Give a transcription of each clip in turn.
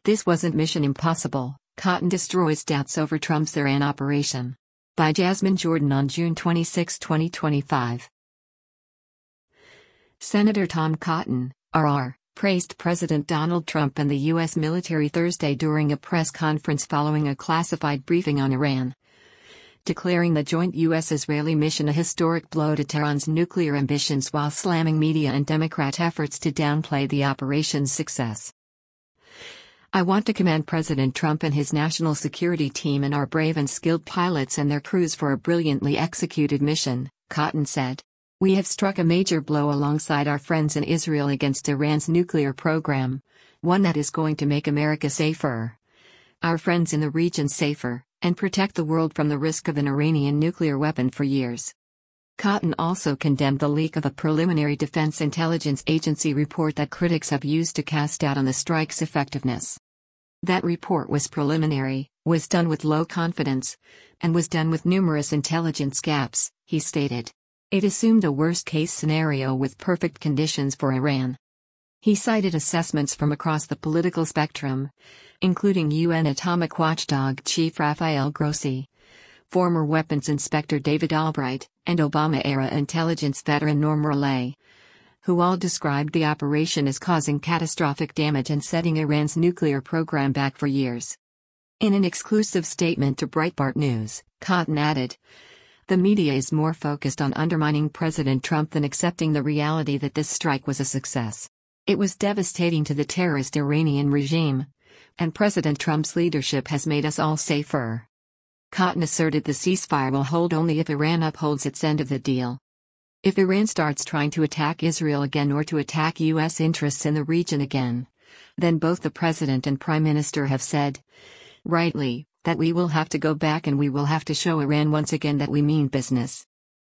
This wasn't Mission Impossible. Cotton destroys doubts over Trump's Iran operation. By Jasmine Jordan on June 26, 2025. Senator Tom Cotton, RR, praised President Donald Trump and the U.S. military Thursday during a press conference following a classified briefing on Iran, declaring the joint U.S.-Israeli mission a historic blow to Tehran's nuclear ambitions while slamming media and Democrat efforts to downplay the operation's success. I want to commend President Trump and his national security team and our brave and skilled pilots and their crews for a brilliantly executed mission, Cotton said. We have struck a major blow alongside our friends in Israel against Iran's nuclear program, one that is going to make America safer, our friends in the region safer, and protect the world from the risk of an Iranian nuclear weapon for years. Cotton also condemned the leak of a preliminary Defense Intelligence Agency report that critics have used to cast doubt on the strike's effectiveness. That report was preliminary, was done with low confidence, and was done with numerous intelligence gaps, he stated. It assumed a worst-case scenario with perfect conditions for Iran. He cited assessments from across the political spectrum, including UN atomic watchdog chief Rafael Grossi, former weapons inspector David Albright, and Obama-era intelligence veteran Norm Rowley, who all described the operation as causing catastrophic damage and setting Iran's nuclear program back for years. In an exclusive statement to Breitbart News, Cotton added, "The media is more focused on undermining President Trump than accepting the reality that this strike was a success. It was devastating to the terrorist Iranian regime, and President Trump's leadership has made us all safer." Cotton asserted the ceasefire will hold only if Iran upholds its end of the deal. If Iran starts trying to attack Israel again or to attack U.S. interests in the region again, then both the President and Prime Minister have said, rightly, that we will have to go back and we will have to show Iran once again that we mean business.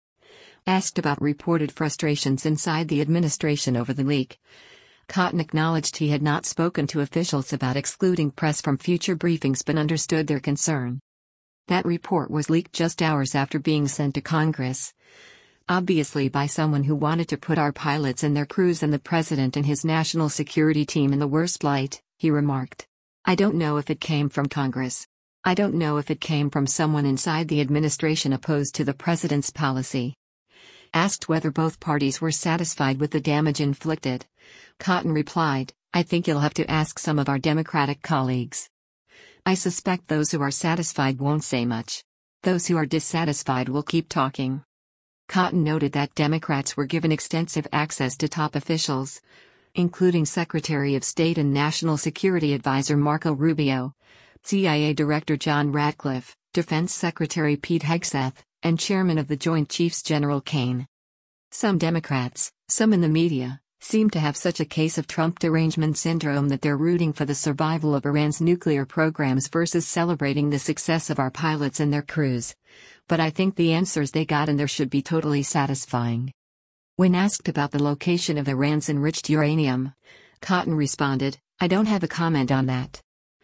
Asked about reported frustrations inside the administration over the leak, Cotton acknowledged he had not spoken to officials about excluding press from future briefings but understood their concern. That report was leaked just hours after being sent to Congress, obviously by someone who wanted to put our pilots and their crews and the president and his national security team in the worst light, he remarked. I don't know if it came from Congress. I don't know if it came from someone inside the administration opposed to the president's policy. Asked whether both parties were satisfied with the damage inflicted, Cotton replied, I think you'll have to ask some of our Democratic colleagues. I suspect those who are satisfied won't say much. Those who are dissatisfied will keep talking. Cotton noted that Democrats were given extensive access to top officials, including Secretary of State and National Security Advisor Marco Rubio, CIA Director John Ratcliffe, Defense Secretary Pete Hegseth, and Chairman of the Joint Chiefs General Kane. Some Democrats, some in the media, seem to have such a case of Trump derangement syndrome that they're rooting for the survival of Iran's nuclear programs versus celebrating the success of our pilots and their crews. But I think the answers they got in there should be totally satisfying. When asked about the location of Iran's enriched uranium, Cotton responded, I don't have a comment on that.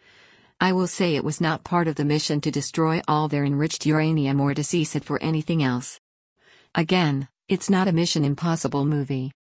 I will say it was not part of the mission to destroy all their enriched uranium or to seize it for anything else. Again, it's not a Mission Impossible movie.